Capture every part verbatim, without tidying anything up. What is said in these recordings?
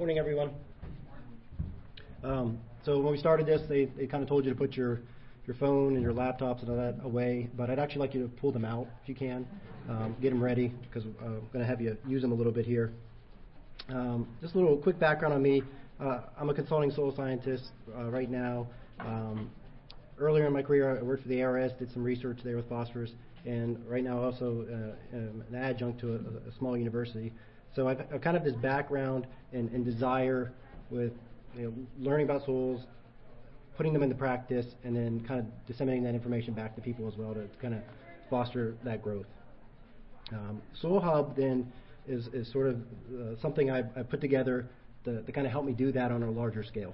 Morning, everyone. Um, so when we started this, they, they kind of told you to put your, your phone and your laptops and all that away, but I'd actually like you to pull them out if you can, um, get them ready, because uh, I'm going to have you use them a little bit here. Um, just a little quick background on me. Uh, I'm a consulting soil scientist uh, right now. Um, earlier in my career, I worked for the A R S, did some research there with phosphorus, and right now also uh, am an adjunct to a, a small university. So I've, I've kind of this background and, and desire with you know, learning about soils, putting them into practice, and then kind of disseminating that information back to people as well to kind of foster that growth. Um, Soil Hub then is, is sort of uh, something I've, I've put together to, to kind of help me do that on a larger scale.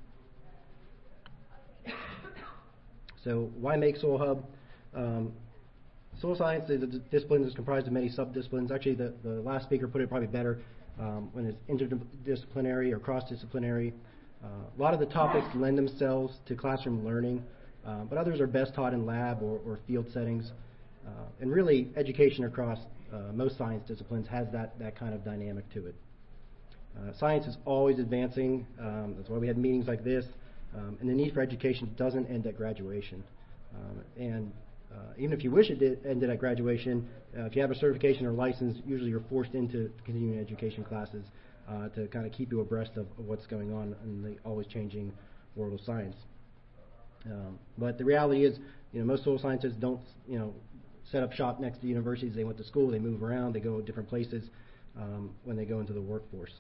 So why make Soil Hub? Um, soil science is a discipline that's comprised of many subdisciplines. Actually, the, the last speaker put it probably better um, when it's interdisciplinary or cross-disciplinary. Uh, a lot of the topics lend themselves to classroom learning, uh, but others are best taught in lab or, or field settings. Uh, and really, education across uh, most science disciplines has that, that kind of dynamic to it. Uh, science is always advancing. Um, that's why we have meetings like this. Um, and the need for education doesn't end at graduation. Um, and uh, even if you wish it did, ended at graduation, uh, if you have a certification or license, usually you're forced into continuing education classes uh, to kind of keep you abreast of, of what's going on in the always changing world of science. Um, but the reality is, you know, most soil scientists don't, you know, set up shop next to universities. They went to school, they move around, they go different places um, when they go into the workforce.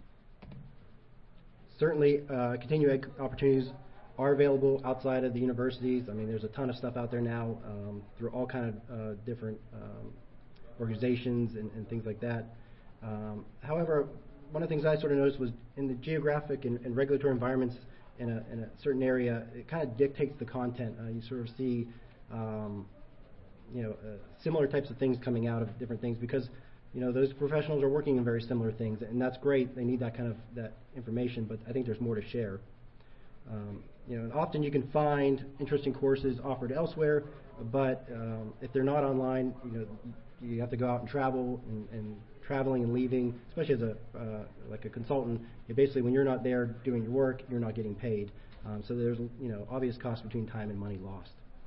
Certainly, uh, continuing ed opportunities are available outside of the universities. I mean, there's a ton of stuff out there now um, through all kind of uh, different um, organizations and, and things like that. Um, however, one of the things I sort of noticed was in the geographic and, and regulatory environments in a, in a certain area, it kind of dictates the content. Uh, you sort of see, um, you know, uh, similar types of things coming out of different things because, you know, those professionals are working in very similar things, and that's great. They need that kind of that information, but I think there's more to share. Um, you know, and often you can find interesting courses offered elsewhere, but um, if they're not online, you know, you have to go out and travel, and, and traveling and leaving, especially as a uh, like a consultant, you basically when you're not there doing your work, you're not getting paid. Um, so there's you know obvious cost between time and money lost.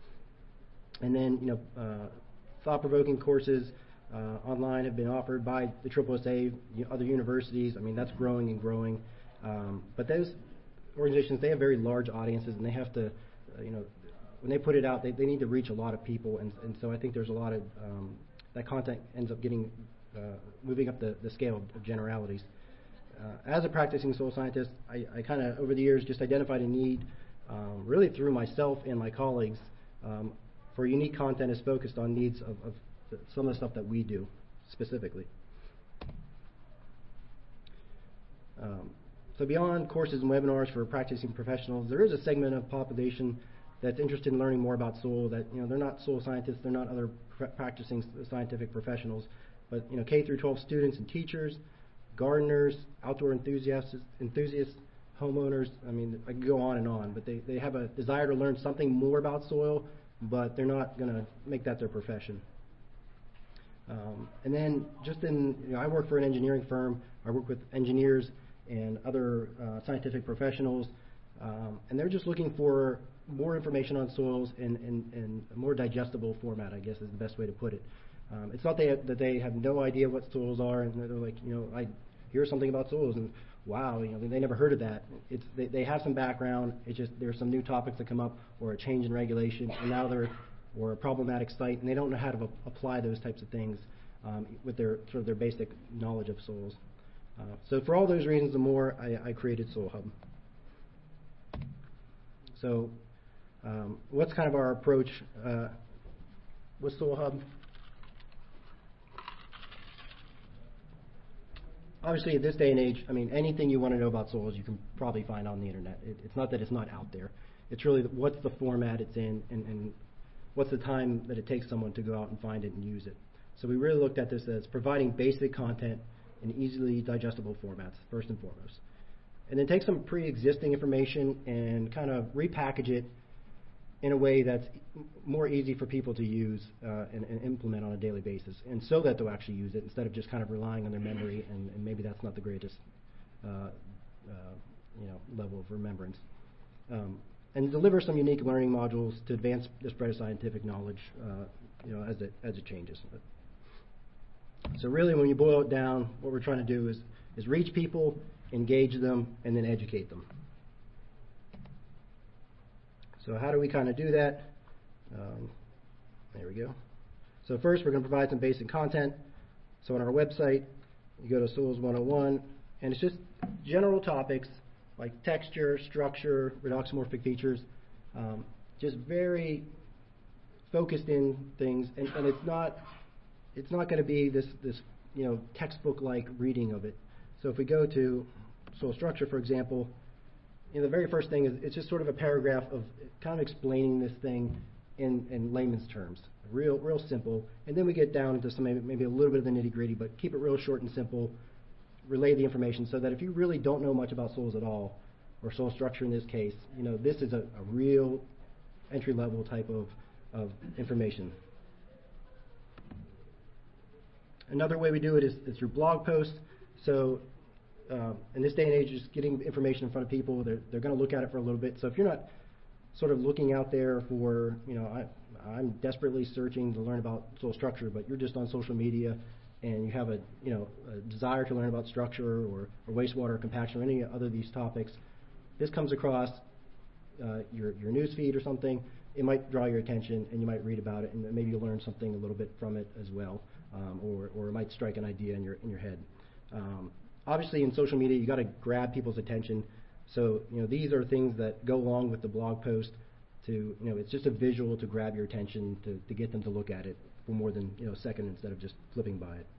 And then you know, uh, thought-provoking courses uh, online have been offered by the Triple S A, you know, other universities. I mean, that's growing and growing, um, but those organizations, they have very large audiences, and they have to, uh, you know, when they put it out, they, they need to reach a lot of people, and, and so I think there's a lot of, um, that content ends up getting, uh, moving up the, the scale of generalities. Uh, as a practicing soil scientist, I, I kind of, over the years, just identified a need, um, really through myself and my colleagues, um, for unique content is focused on needs of, of the, some of the stuff that we do, specifically. Um, So beyond courses and webinars for practicing professionals, there is a segment of population that's interested in learning more about soil. That you know they're not soil scientists, they're not other pr practicing scientific professionals, but you know K through twelve students and teachers, gardeners, outdoor enthusiasts, enthusiasts, homeowners. I mean, I could go on and on, but they they have a desire to learn something more about soil, but they're not going to make that their profession. Um, and then just in, you know, I work for an engineering firm. I work with engineers and other uh, scientific professionals, um, and they're just looking for more information on soils in, in, in a more digestible format, I guess is the best way to put it. Um, it's not they have, that they have no idea what soils are, and they're like, you know, I hear something about soils, and wow, you know, they never heard of that. It's, they, they have some background, it's just there's some new topics that come up, or a change in regulation, and now they're, or a problematic site, and they don't know how to apply those types of things um, with their, sort of their basic knowledge of soils. Uh, so for all those reasons and more, I, I created Soil Hub. So um, what's kind of our approach uh, with Soil Hub? Obviously, at this day and age, I mean, anything you want to know about soils, you can probably find on the internet. It, it's not that it's not out there. It's really the, what's the format it's in, and, and what's the time that it takes someone to go out and find it and use it. So we really looked at this as providing basic content in easily digestible formats, first and foremost. And then take some pre-existing information and kind of repackage it in a way that's more easy for people to use uh, and, and implement on a daily basis, and so that they'll actually use it instead of just kind of relying on their memory, and, and maybe that's not the greatest uh, uh, you know, level of remembrance. Um, and deliver some unique learning modules to advance the spread of scientific knowledge, uh, you know, as it as it changes. So really, when you boil it down, what we're trying to do is is reach people, engage them, and then educate them. So how do we kind of do that? Um, there we go. So first, we're going to provide some basic content. So on our website, you go to S O L S one oh one, and it's just general topics like texture, structure, redoxymorphic features, um, just very focused in things, and, and it's not it's not going to be this this you know textbook-like reading of it. So if we go to soil structure, for example, you know, the very first thing is it's just sort of a paragraph of kind of explaining this thing in, in layman's terms, real real simple, and then we get down into some maybe, maybe a little bit of the nitty-gritty, but keep it real short and simple. Relay the information so that if you really don't know much about soils at all, or soil structure in this case, you know, this is a, a real entry-level type of, of information. Another way we do it is, is through blog posts. So uh, in this day and age, just getting information in front of people, they're, they're going to look at it for a little bit. So if you're not sort of looking out there for, you know, I, I'm desperately searching to learn about soil structure, but you're just on social media, and you have a you know a desire to learn about structure or, or wastewater compaction or any other of these topics, this comes across uh, your your news feed or something, it might draw your attention, and you might read about it, and maybe you'll learn something a little bit from it as well, um, or or it might strike an idea in your in your head. Um, obviously, in social media, you got to grab people's attention. So you know these are things that go along with the blog post. To you know, it's just a visual to grab your attention, to, to get them to look at it for more than you know a second instead of just flipping by it.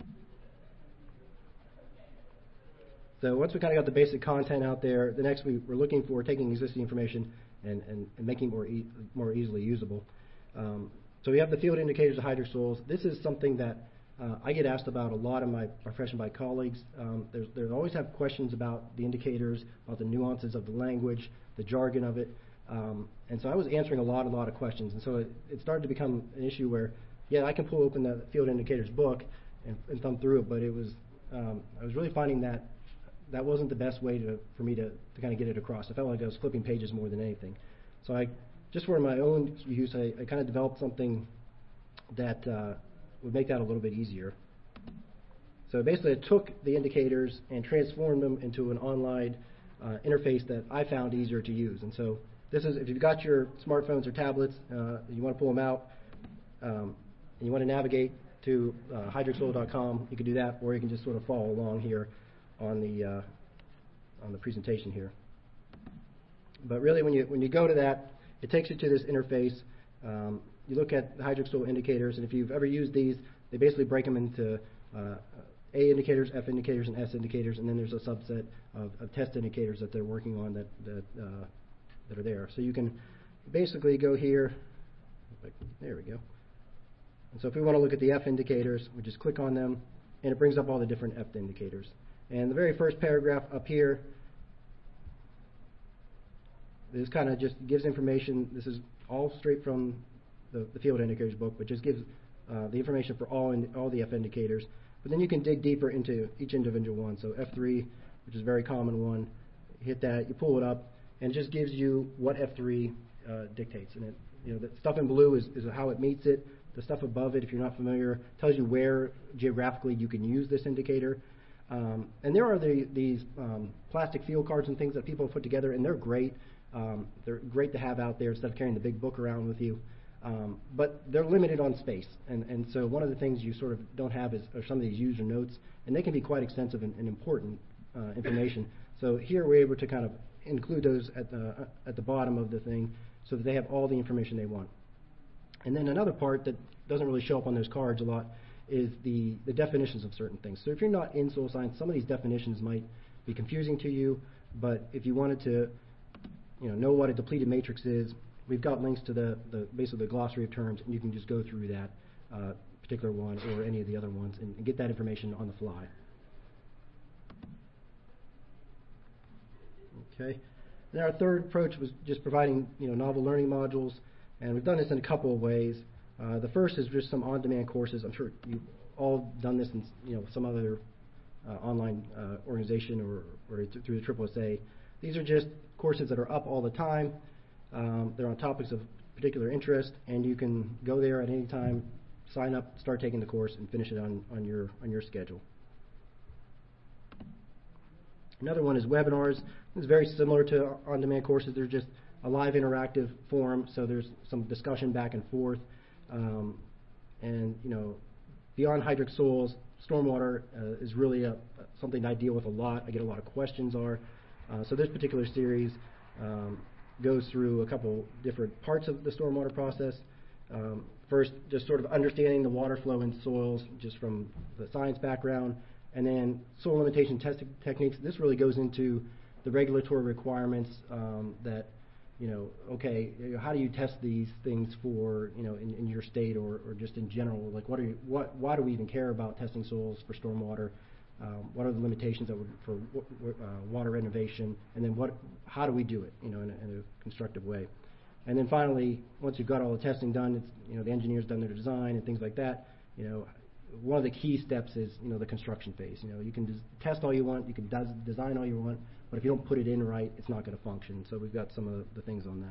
So once we kind of got the basic content out there, the next we, we're looking for taking existing information and, and, and making it more, e more easily usable. Um, so we have the field indicators of hydric soils. This is something that uh, I get asked about a lot of my profession by colleagues. Um, there's, they always have questions about the indicators, about the nuances of the language, the jargon of it. Um, and so I was answering a lot, a lot of questions. And so it, it started to become an issue where, yeah, I can pull open the field indicators book and, and thumb through it, but it was, um, I was really finding that that wasn't the best way to, for me to, to kind of get it across. I felt like I was flipping pages more than anything. So I, just for my own use, I, I kind of developed something that uh, would make that a little bit easier. So basically I took the indicators and transformed them into an online uh, interface that I found easier to use. And so this is, if you've got your smartphones or tablets, uh, you want to pull them out, um, and you want to navigate to uh, hydric soil dot com, you can do that, or you can just sort of follow along here on the uh, on the presentation here. But really, when you when you go to that, it takes you to this interface. Um, you look at the hydric soil indicators, and if you've ever used these, they basically break them into uh, A indicators, F indicators, and S indicators, and then there's a subset of, of test indicators that they're working on that that uh, that are there. So you can basically go here. There we go. And so if we want to look at the F indicators, we just click on them, and it brings up all the different F indicators. And the very first paragraph up here, this kind of just gives information. This is all straight from the, the field indicators book, but just gives uh, the information for all in, all the F indicators. But then you can dig deeper into each individual one. So F three, which is a very common one, you hit that, you pull it up, and it just gives you what F three uh, dictates. And it, you know, the stuff in blue is, is how it meets it. The stuff above it, if you're not familiar, tells you where geographically you can use this indicator. Um, and there are the, these um, plastic field cards and things that people put together, and they're great. Um, they're great to have out there instead of carrying the big book around with you. Um, but they're limited on space, and, and so one of the things you sort of don't have is are some of these user notes, and they can be quite extensive and, and important uh, information. So here we're able to kind of include those at the, uh, at the bottom of the thing so that they have all the information they want. And then another part that doesn't really show up on those cards a lot is the, the definitions of certain things. So if you're not in soil science, some of these definitions might be confusing to you, but if you wanted to you know, know what a depleted matrix is, we've got links to the, the basically the glossary of terms, and you can just go through that uh, particular one or any of the other ones and, and get that information on the fly. Okay. Then our third approach was just providing you know, novel learning modules, and we've done this in a couple of ways. Uh, the first is just some on-demand courses. I'm sure you've all done this in you know some other uh, online uh, organization or, or through the triple S A. These are just courses that are up all the time. Um, they're on topics of particular interest, and you can go there at any time, sign up, start taking the course, and finish it on, on, your, on your schedule. Another one is webinars. It's very similar to on-demand courses. They're just a live interactive forum, so there's some discussion back and forth. Um, and, you know, beyond hydric soils, stormwater uh, is really a, something I deal with a lot. I get a lot of questions are. Uh, so this particular series um, goes through a couple different parts of the stormwater process. Um, first, just sort of understanding the water flow in soils just from the science background, and then soil limitation testing techniques. This really goes into the regulatory requirements um, that, you know, okay, how do you test these things for, you know, in, in your state or, or just in general? Like, what are you, what, why do we even care about testing soils for stormwater? Um, what are the limitations that would, for uh, water renovation? And then what, how do we do it, you know, in a, in a constructive way? And then finally, once you've got all the testing done, it's, you know, the engineer's done their design and things like that, you know, one of the key steps is, you know, the construction phase. You know, you can des test all you want, you can des design all you want, but if you don't put it in right, it's not going to function. So we've got some of the things on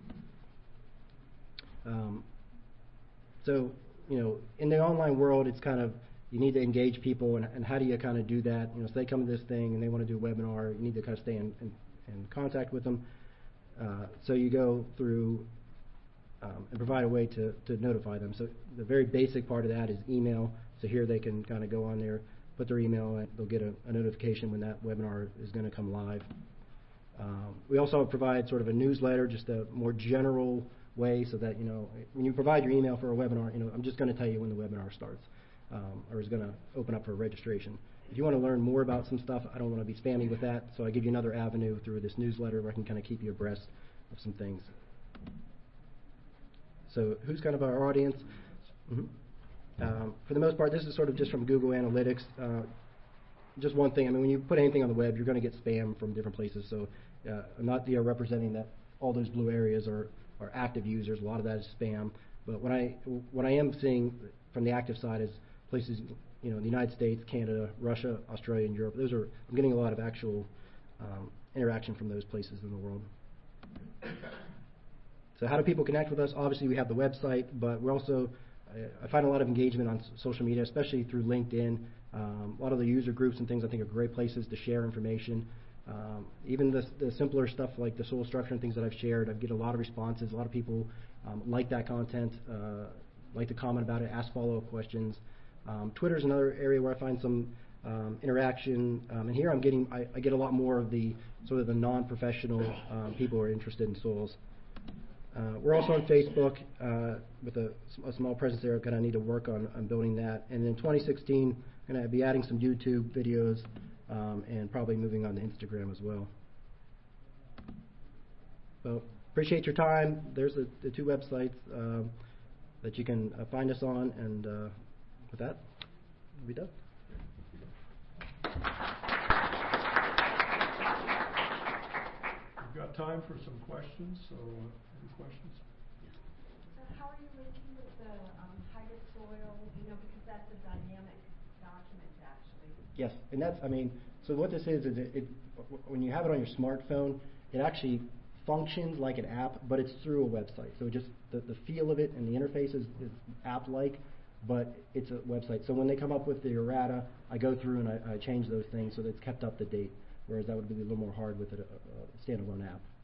that. Um, so, you know, in the online world, it's kind of, you need to engage people, and, and how do you kind of do that? You know, so they come to this thing and they want to do a webinar, you need to kind of stay in, in, in contact with them. Uh, so you go through um, and provide a way to, to notify them. So the very basic part of that is email. So here they can kind of go on there, put their email, and they'll get a, a notification when that webinar is going to come live. Um, we also provide sort of a newsletter, just a more general way, so that, you know, when you provide your email for a webinar, you know, I'm just going to tell you when the webinar starts, um, or is going to open up for registration. If you want to learn more about some stuff, I don't want to be spammy with that, so I give you another avenue through this newsletter where I can kind of keep you abreast of some things. So who's kind of our audience? Mm-hmm. Um, for the most part, this is sort of just from Google Analytics. Uh, just one thing, I mean, when you put anything on the web, you're going to get spam from different places. So uh, I'm not you know, representing that all those blue areas are, are active users. A lot of that is spam. But what I, what I am seeing from the active side is places, you know, the United States, Canada, Russia, Australia, and Europe. Those are, I'm getting a lot of actual um, interaction from those places in the world. So how do people connect with us? Obviously, we have the website, but we're also, I, I find a lot of engagement on social media, especially through LinkedIn. Um, a lot of the user groups and things I think are great places to share information. Um, even the, the simpler stuff like the soil structure and things that I've shared, I get a lot of responses. A lot of people um, like that content, uh, like to comment about it, ask follow-up questions. Um, Twitter is another area where I find some um, interaction, um, and here I'm getting, I, I get a lot more of the sort of the non-professional um, people who are interested in soils. Uh, we're also on Facebook uh, with a, a small presence there. I kind of need to work on, on building that. And in twenty sixteen, I'm going to be adding some YouTube videos um, and probably moving on to Instagram as well. So appreciate your time. There's the, the two websites um, that you can uh, find us on. And uh, with that, we'll be done. We've got time for some questions, so uh, any questions? So how are you linking with the um, hydric soil, you know, because that's a dynamic document actually. Yes, and that's, I mean, so what this is, is it, it, when you have it on your smartphone, it actually functions like an app, but it's through a website. So just the, the feel of it and the interface is, is app-like, but it's a website. So when they come up with the errata, I go through and I, I change those things so that it's kept up to date, whereas that would be a little more hard with a, a standalone app.